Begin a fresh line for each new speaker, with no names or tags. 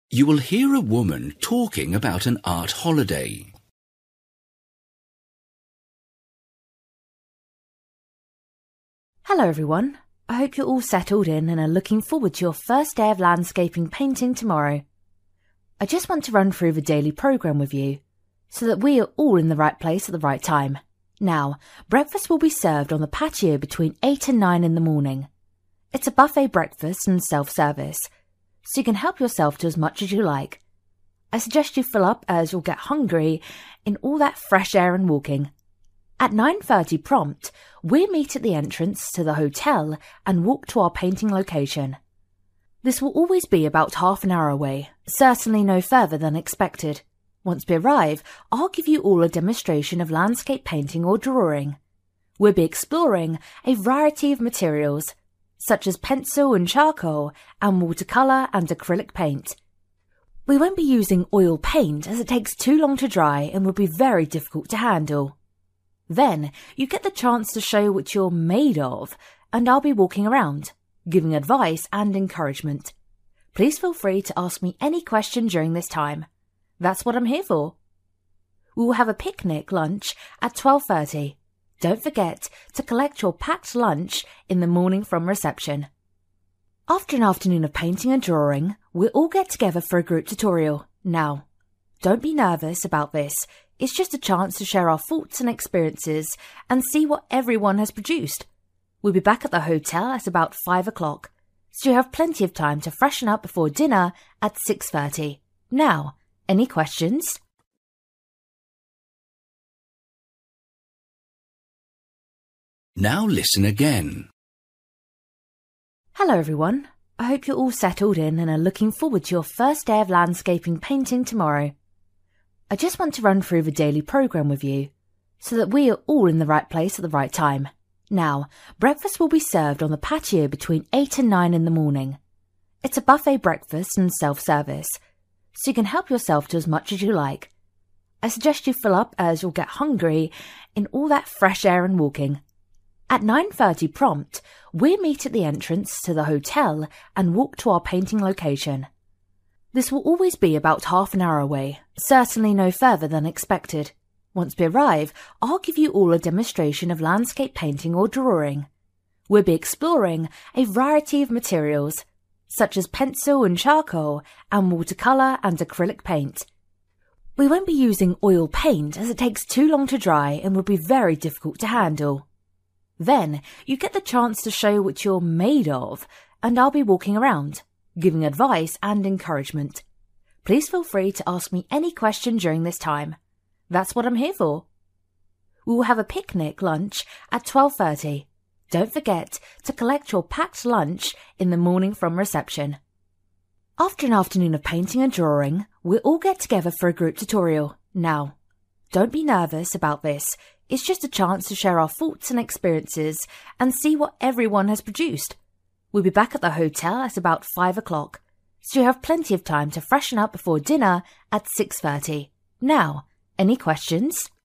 You will hear a woman talking about an art holiday.
Hello everyone, I hope you're all settled in and are looking forward to your first day of landscaping painting tomorrow. I just want to run through the daily programme with you, so that we are all in the right place at the right time. Now, breakfast will be served on the patio between 8 and 9 in the morning. It's a buffet breakfast and self-service, so you can help yourself to as much as you like. I suggest you fill up as you'll get hungry in all that fresh air and walking. At 9:30 prompt, we'll meet at the entrance to the hotel and walk to our painting location. This will always be about half an hour away, certainly no further than expected. Once we arrive, I'll give you all a demonstration of landscape painting or drawing. We'll be exploring a variety of materials, such as pencil and charcoal, and watercolour and acrylic paint. We won't be using oil paint as it takes too long to dry and will be very difficult to handle. Then, you get the chance to show what you're made of, and I'll be walking around, giving advice and encouragement. Please feel free to ask me any question during this time. That's what I'm here for. We will have a picnic lunch at 12:30. Don't forget to collect your packed lunch in the morning from reception. After an afternoon of painting and drawing, we'll all get together for a group tutorial. Now, don't be nervous about this. It's just a chance to share our thoughts and experiences and see what everyone has produced. We'll be back at the hotel at about 5 o'clock, so you have plenty of time to freshen up before dinner at 6:30. Now, any questions?
Now listen again.
Hello everyone, I hope you're all settled in and are looking forward to your first day of landscaping painting tomorrow. I just want to run through the daily programme with you, so that we are all in the right place at the right time. Now, breakfast will be served on the patio between 8 and 9 in the morning. It's a buffet breakfast and self-service, so you can help yourself to as much as you like. I suggest you fill up as you'll get hungry in all that fresh air and walking. At 9:30 prompt, we'll meet at the entrance to the hotel and walk to our painting location. This will always be about half an hour away, certainly no further than expected. Once we arrive, I'll give you all a demonstration of landscape painting or drawing. We'll be exploring a variety of materials, such as pencil and charcoal, and watercolour and acrylic paint. We won't be using oil paint as it takes too long to dry and will be very difficult to handle. Then, you get the chance to show what you're made of, and I'll be walking around, giving advice and encouragement. Please feel free to ask me any question during this time. That's what I'm here for. We will have a picnic lunch at 12:30. Don't forget to collect your packed lunch in the morning from reception. After an afternoon of painting and drawing, we'll all get together for a group tutorial. Now, don't be nervous about this. It's just a chance to share our thoughts and experiences and see what everyone has produced. We'll be back at the hotel at about 5 o'clock, so you have plenty of time to freshen up before dinner at 6:30. Now, any questions?